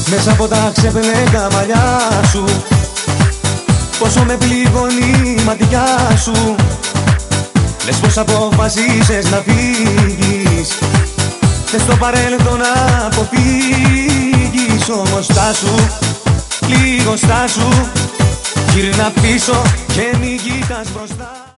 μέσα από τα ξεπλέκα μαλλιά σου. Πόσο με πληγώνει η ματιά σου. Λες πως αποφασίσες να φύγεις, θες στο παρέλθον να αποφύγεις. Όμως στάσου, λίγο στάσου, γύρνα πίσω και μην κοιτάς μπροστά.